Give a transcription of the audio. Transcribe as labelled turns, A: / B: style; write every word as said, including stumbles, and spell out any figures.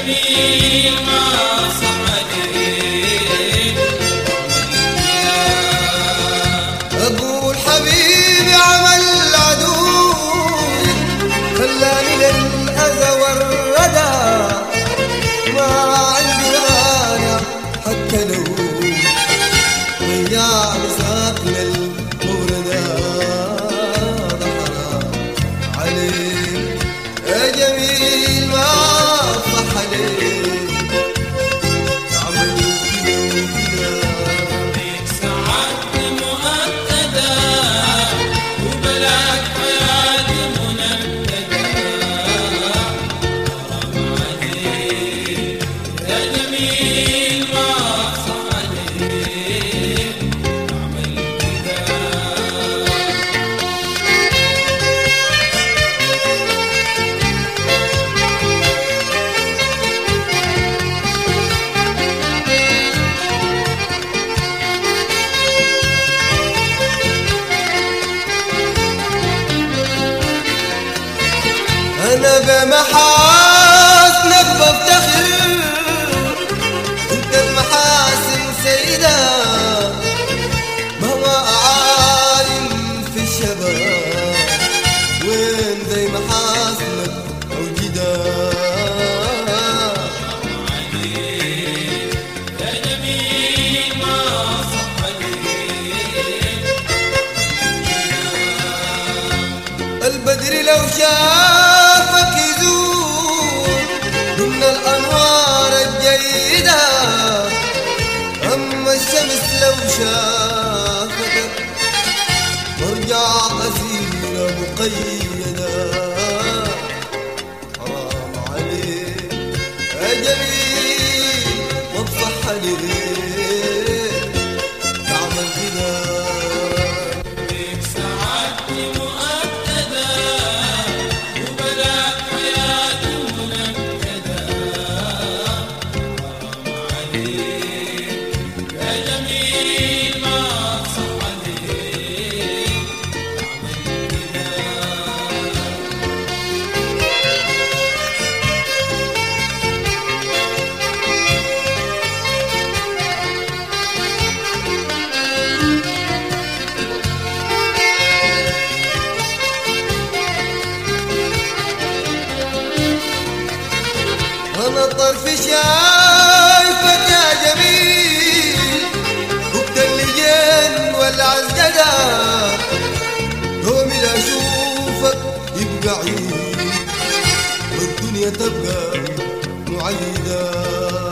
A: جميل ما صح عليك.
B: أقول حبيبي عمل عدوي خلاني للأذى والردى، ما عندي مانع حتى لو ضيعني ساكن الموردة. ده حرام عليك يا جميل ما صح عليك، تعمل كده وكده.
A: ليك سعادة مؤكدة وبلاك حياة منكدة. حرام عليك يا جميل ما صح عليك، تعمل كده.
B: أنا بمحاسنك بفتخر، أنت المحاسن سيدة، مهما أعالم في الشباب وين زي محاسنك موجودة.
A: يا جميل ما صح عليك.
B: البدر لو شافك يزور من الأنوار الجيدة، أما الشمس لو شافتك ترجع أسيرة مقيدة. حرام عليك يا جميل ما تصح عليك، تعمل كده.
A: ليك سعادة مؤكدة وبلاك حياة منكدة. حرام عليك يا جميل ما صح عليك، تعمل كده.
B: أنا طرف شايفك يا جميل، وقت اللجين والعزجدة، يومي لا أشوفك يبقى عيد والدنيا تبقى معيدة.